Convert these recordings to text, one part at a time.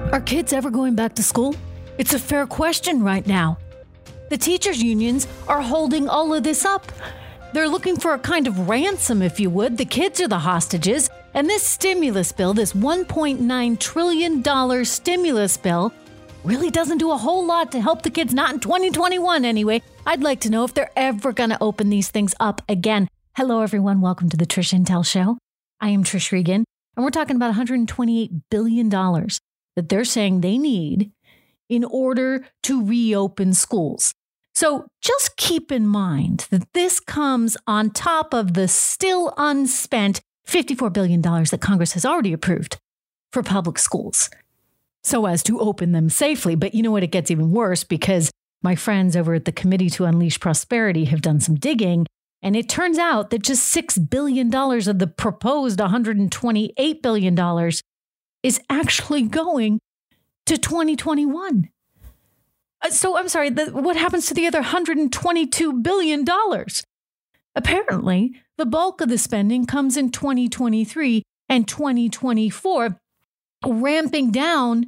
Are kids ever going back to school? It's a fair question right now. The teachers' unions are holding all of this up. They're looking for a kind of ransom, if you would. The kids are the hostages. And this stimulus bill, this $1.9 trillion stimulus bill, really doesn't do a whole lot to help the kids, not in 2021 anyway. I'd like to know if they're ever going to open these things up again. Hello, everyone. Welcome to the Trish Intel Show. I am Trish Regan, and we're talking about $128 billion that they're saying they need in order to reopen schools. So just keep in mind that this comes on top of the still unspent $54 billion that Congress has already approved for public schools so as to open them safely. But you know what? It gets even worse because my friends over at the Committee to Unleash Prosperity have done some digging. And it turns out that just $6 billion of the proposed $128 billion is actually going to 2021. So I'm sorry, what happens to the other $122 billion? Apparently, the bulk of the spending comes in 2023 and 2024, ramping down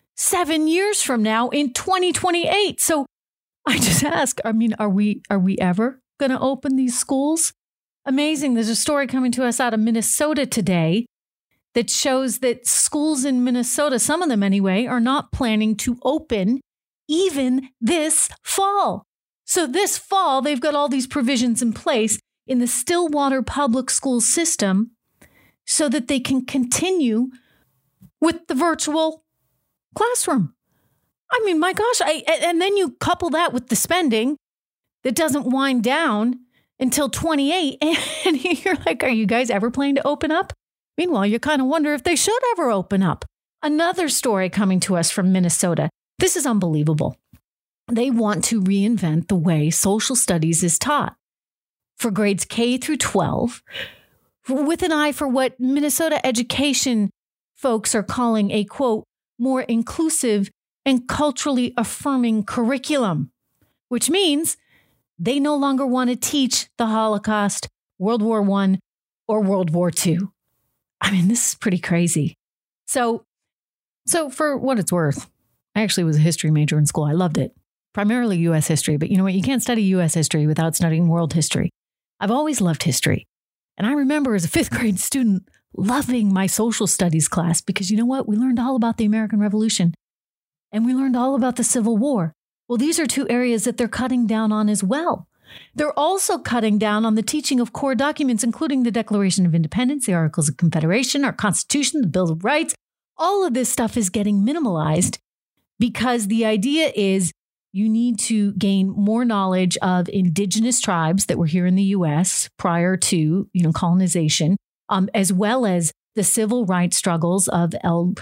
7 years from now in 2028. So I just ask, are we ever going to open these schools? Amazing. There's a story coming to us out of Minnesota today that shows that schools in Minnesota, some of them anyway, are not planning to open even this fall. So this fall, they've got all these provisions in place in the Stillwater public school system so that they can continue with the virtual classroom. I mean, my gosh, and then you couple that with the spending that doesn't wind down until 28. And you're like, are you guys ever planning to open up? Meanwhile, you kind of wonder if they should ever open up. Another story coming to us from Minnesota. This is unbelievable. They want to reinvent the way social studies is taught for grades K through 12, with an eye for what Minnesota education folks are calling a, quote, more inclusive and culturally affirming curriculum, which means they no longer want to teach the Holocaust, World War I, or World War II. I mean, this is pretty crazy. So for what it's worth, I actually was a history major in school. I loved it. Primarily U.S. history. But you know what? You can't study U.S. history without studying world history. I've always loved history. And I remember as a fifth grade student loving my social studies class because you know what? We learned all about the American Revolution and we learned all about the Civil War. Well, these are two areas that they're cutting down on as well. They're also cutting down on the teaching of core documents, including the Declaration of Independence, the Articles of Confederation, our Constitution, the Bill of Rights. All of this stuff is getting minimalized because the idea is you need to gain more knowledge of indigenous tribes that were here in the U.S. prior to, colonization, as well as the civil rights struggles of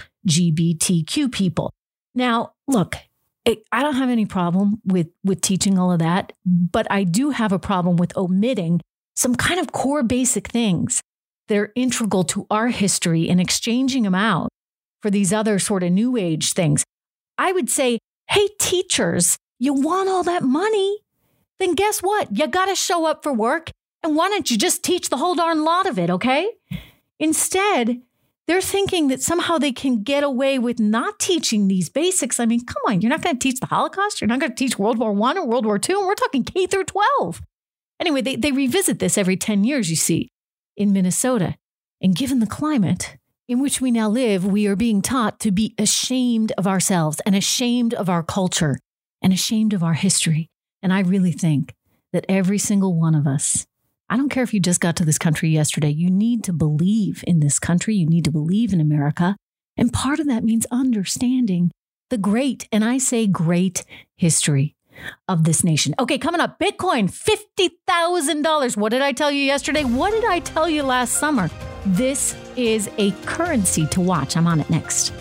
LGBTQ people. Now, look, I don't have any problem with teaching all of that, but I do have a problem with omitting some kind of core basic things that are integral to our history and exchanging them out for these other sort of new age things. I would say, hey, teachers, you want all that money? Then guess what? You got to show up for work. And why don't you just teach the whole darn lot of it, okay? Instead, they're thinking that somehow they can get away with not teaching these basics. I mean, come on, you're not going to teach the Holocaust? You're not going to teach World War I or World War II? And we're talking K through 12. Anyway, they revisit this every 10 years, you see, in Minnesota. And given the climate in which we now live, we are being taught to be ashamed of ourselves and ashamed of our culture and ashamed of our history. And I really think that every single one of us, I don't care if you just got to this country yesterday, you need to believe in this country. You need to believe in America. And part of that means understanding the great, and I say great, history of this nation. Okay, coming up, Bitcoin, $50,000. What did I tell you yesterday? What did I tell you last summer? This is a currency to watch. I'm on it next.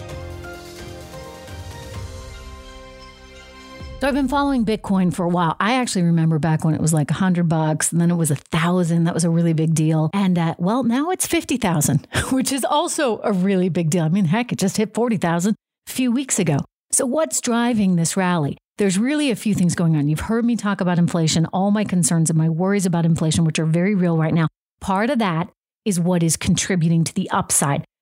So I've been following Bitcoin for a while. I actually remember back when it was like $100 and then it was 1,000. That was a really big deal. And now it's 50,000, which is also a really big deal. I mean, heck, it just hit 40,000 a few weeks ago. So what's driving this rally? There's really a few things going on. You've heard me talk about inflation, all my concerns and my worries about inflation, which are very real right now. Part of that is what is contributing to the upside.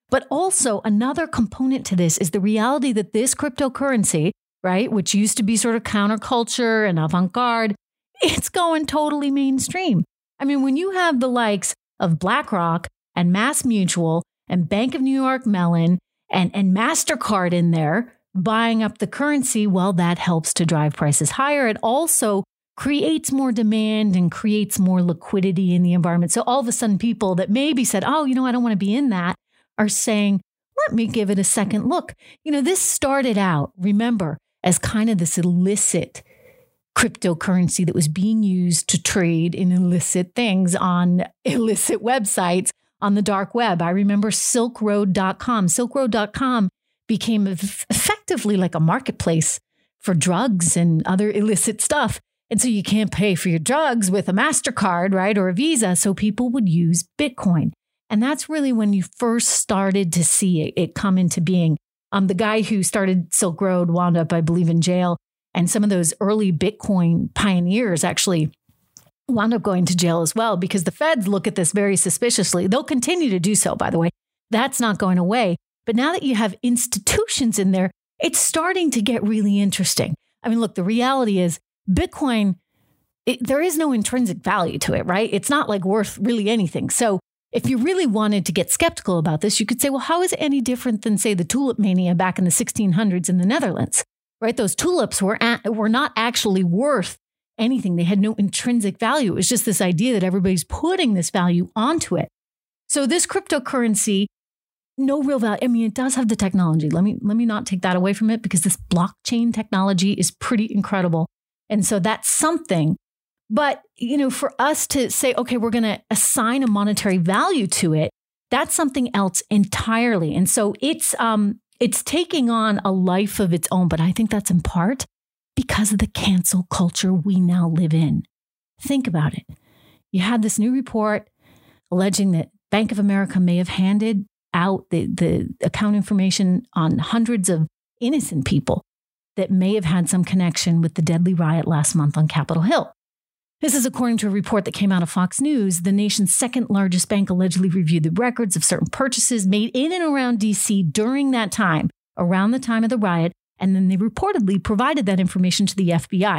But also another component to this is the reality that this cryptocurrency, right, which used to be sort of counterculture and avant-garde, it's going totally mainstream. I mean, when you have the likes of BlackRock and MassMutual and Bank of New York Mellon and MasterCard in there buying up the currency, well, that helps to drive prices higher. It also creates more demand and creates more liquidity in the environment. So all of a sudden, people that maybe said, oh, I don't want to be in that, are saying, let me give it a second look. This started out, remember, as kind of this illicit cryptocurrency that was being used to trade in illicit things on illicit websites on the dark web. I remember SilkRoad.com. SilkRoad.com became effectively like a marketplace for drugs and other illicit stuff. And so you can't pay for your drugs with a MasterCard, right, or a Visa. So people would use Bitcoin. And that's really when you first started to see it come into being. The guy who started Silk Road wound up, I believe, in jail. And some of those early Bitcoin pioneers actually wound up going to jail as well, because the feds look at this very suspiciously. They'll continue to do so, by the way. That's not going away. But now that you have institutions in there, it's starting to get really interesting. I mean, look, the reality is Bitcoin, there is no intrinsic value to it, right? It's not like worth really anything. So if you really wanted to get skeptical about this, you could say, well, how is it any different than, say, the tulip mania back in the 1600s in the Netherlands, right? Those tulips were not actually worth anything. They had no intrinsic value. It was just this idea that everybody's putting this value onto it. So this cryptocurrency, no real value. I mean, it does have the technology. Let me not take that away from it, because this blockchain technology is pretty incredible. And so that's something. But, for us to say, okay, we're going to assign a monetary value to it, that's something else entirely. And so it's taking on a life of its own. But I think that's in part because of the cancel culture we now live in. Think about it. You had this new report alleging that Bank of America may have handed out the account information on hundreds of innocent people that may have had some connection with the deadly riot last month on Capitol Hill. This is according to a report that came out of Fox News. The nation's second largest bank allegedly reviewed the records of certain purchases made in and around D.C. during that time, around the time of the riot, and then they reportedly provided that information to the FBI.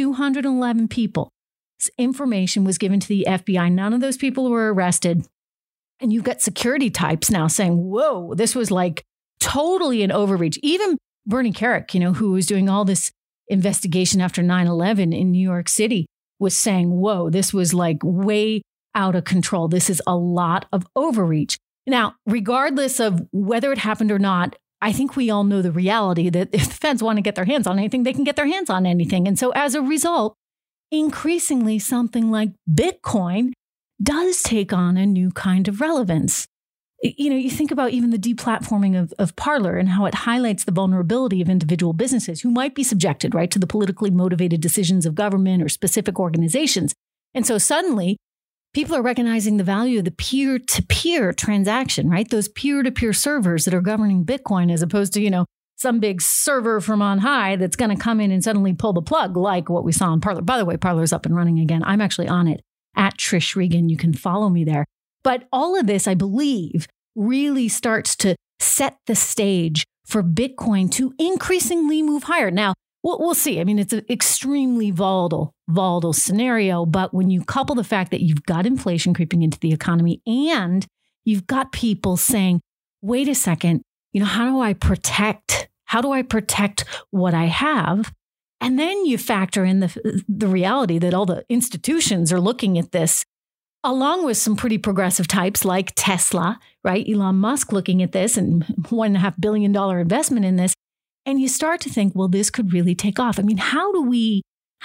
211 people. This information was given to the FBI. None of those people were arrested. And you've got security types now saying, whoa, this was like totally an overreach. Even Bernie Kerik, who was doing all this investigation after 9/11 in New York City, was saying, whoa, this was like way out of control. This is a lot of overreach. Now, regardless of whether it happened or not, I think we all know the reality that if the feds want to get their hands on anything, they can get their hands on anything. And so as a result, increasingly something like Bitcoin does take on a new kind of relevance. You think about even the deplatforming of Parler and how it highlights the vulnerability of individual businesses who might be subjected, right, to the politically motivated decisions of government or specific organizations. And so suddenly people are recognizing the value of the peer-to-peer transaction, right? Those peer-to-peer servers that are governing Bitcoin, as opposed to, some big server from on high that's going to come in and suddenly pull the plug, like what we saw on Parler. By the way, Parler's up and running again. I'm actually on it at Trish Regan. You can follow me there. But all of this, I believe, really starts to set the stage for Bitcoin to increasingly move higher. Now, we'll see. I mean, it's an extremely volatile scenario. But when you couple the fact that you've got inflation creeping into the economy and you've got people saying, wait a second, how do I protect what I have? And then you factor in the reality that all the institutions are looking at this, along with some pretty progressive types like Tesla, right? Elon Musk looking at this and $1.5 billion investment in this. And you start to think, well, this could really take off. I mean, how do we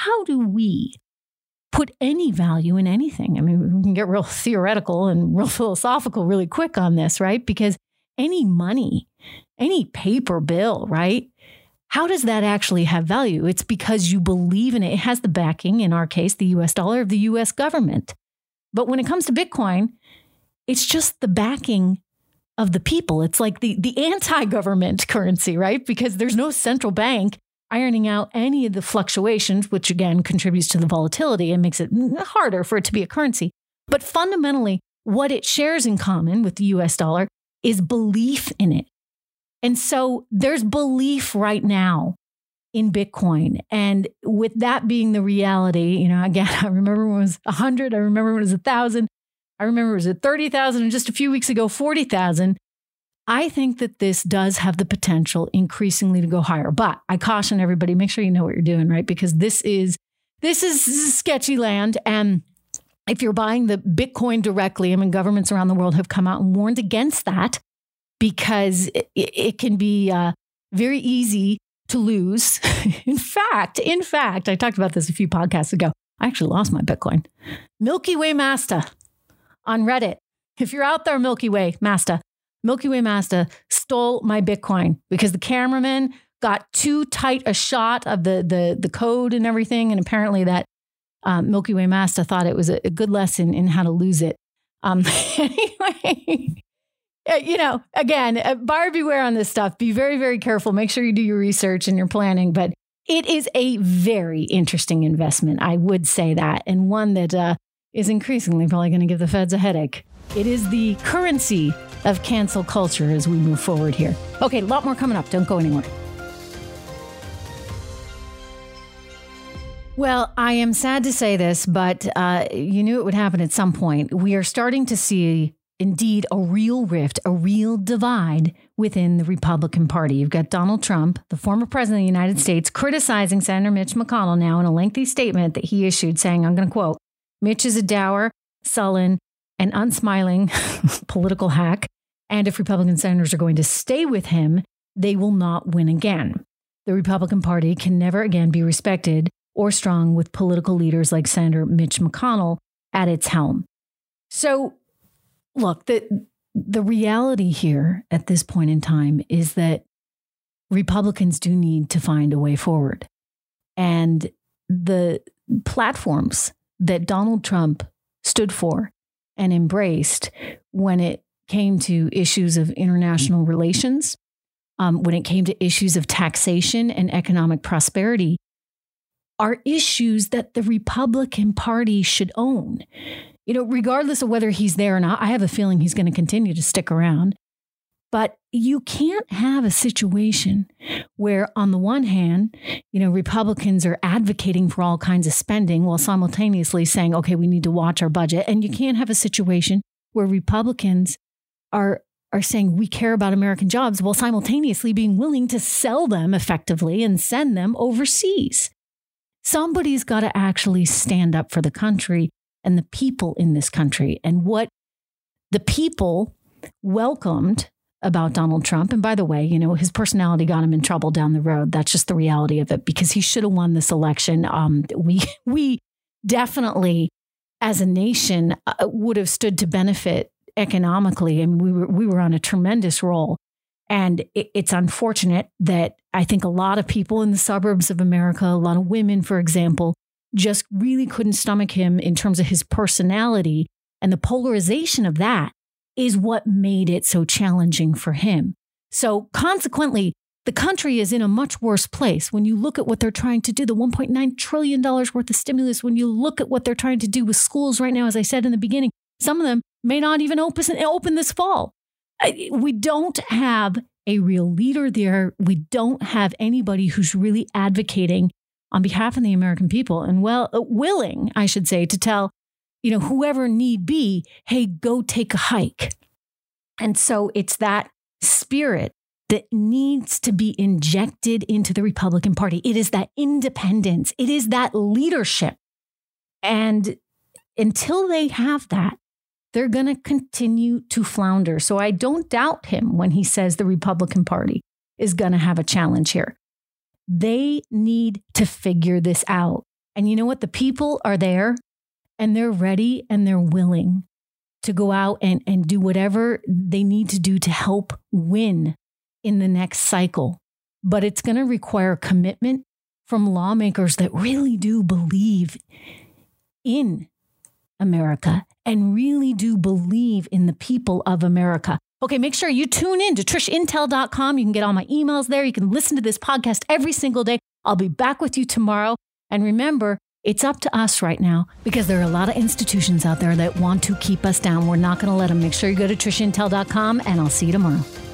put any value in anything? I mean, we can get real theoretical and real philosophical really quick on this, right? Because any money, any paper bill, right? How does that actually have value? It's because you believe in it. It has the backing, in our case, the US dollar of the US government. But when it comes to Bitcoin, it's just the backing of the people. It's like the anti-government currency, right? Because there's no central bank ironing out any of the fluctuations, which again contributes to the volatility and makes it harder for it to be a currency. But fundamentally, what it shares in common with the US dollar is belief in it. And so there's belief right now in Bitcoin. And with that being the reality, again, I remember when it was 100, I remember when it was 1,000, I remember it was at 30,000, and just a few weeks ago, 40,000. I think that this does have the potential increasingly to go higher. But I caution everybody, make sure you know what you're doing, right? Because this is sketchy land. And if you're buying the Bitcoin directly, governments around the world have come out and warned against that because it can be very easy to lose. In fact, I talked about this a few podcasts ago. I actually lost my Bitcoin. Milky Way Master on Reddit. If you're out there, Milky Way Master stole my Bitcoin because the cameraman got too tight a shot of the code and everything. And apparently that Milky Way Master thought it was a good lesson in how to lose it. Anyway, again, buyer beware on this stuff. Be very, very careful. Make sure you do your research and your planning. But it is a very interesting investment. I would say that. And one that is increasingly probably going to give the feds a headache. It is the currency of cancel culture as we move forward here. Okay, a lot more coming up. Don't go anywhere. Well, I am sad to say this, but you knew it would happen at some point. We are starting to see, indeed, a real rift, a real divide within the Republican Party. You've got Donald Trump, the former president of the United States, criticizing Senator Mitch McConnell now in a lengthy statement that he issued saying, I'm going to quote, Mitch is a dour, sullen, and unsmiling political hack. And if Republican senators are going to stay with him, they will not win again. The Republican Party can never again be respected or strong with political leaders like Senator Mitch McConnell at its helm. So, look, the reality here at this point in time is that Republicans do need to find a way forward. And the platforms that Donald Trump stood for and embraced when it came to issues of international relations, when it came to issues of taxation and economic prosperity, are issues that the Republican Party should own. Regardless of whether he's there or not, I have a feeling he's going to continue to stick around. But you can't have a situation where, on the one hand, Republicans are advocating for all kinds of spending while simultaneously saying, okay, we need to watch our budget. And you can't have a situation where Republicans are saying we care about American jobs while simultaneously being willing to sell them effectively and send them overseas. Somebody's got to actually stand up for the country and the people in this country. And what the people welcomed about Donald Trump, and by the way, his personality got him in trouble down the road. That's just the reality of it, because he should have won this election. We definitely, as a nation, would have stood to benefit economically, and we were on a tremendous roll. And it's unfortunate that I think a lot of people in the suburbs of America, a lot of women, for example, just really couldn't stomach him in terms of his personality. And the polarization of that is what made it so challenging for him. So consequently, the country is in a much worse place when you look at what they're trying to do, the $1.9 trillion worth of stimulus, when you look at what they're trying to do with schools right now, as I said in the beginning, some of them may not even open this fall. We don't have a real leader there. We don't have anybody who's really advocating on behalf of the American people and willing, I should say, to tell, whoever need be, hey, go take a hike. And so it's that spirit that needs to be injected into the Republican Party. It is that independence. It is that leadership. And until they have that, they're going to continue to flounder. So I don't doubt him when he says the Republican Party is going to have a challenge here. They need to figure this out. And you know what? The people are there and they're ready and they're willing to go out and do whatever they need to do to help win in the next cycle. But it's going to require commitment from lawmakers that really do believe in America and really do believe in the people of America. Okay, make sure you tune in to TrishIntel.com. You can get all my emails there. You can listen to this podcast every single day. I'll be back with you tomorrow. And remember, It's up to us right now because there are a lot of institutions out there that want to keep us down. We're not going to let them. Make sure you go to TrishaIntel.com, and I'll see you tomorrow.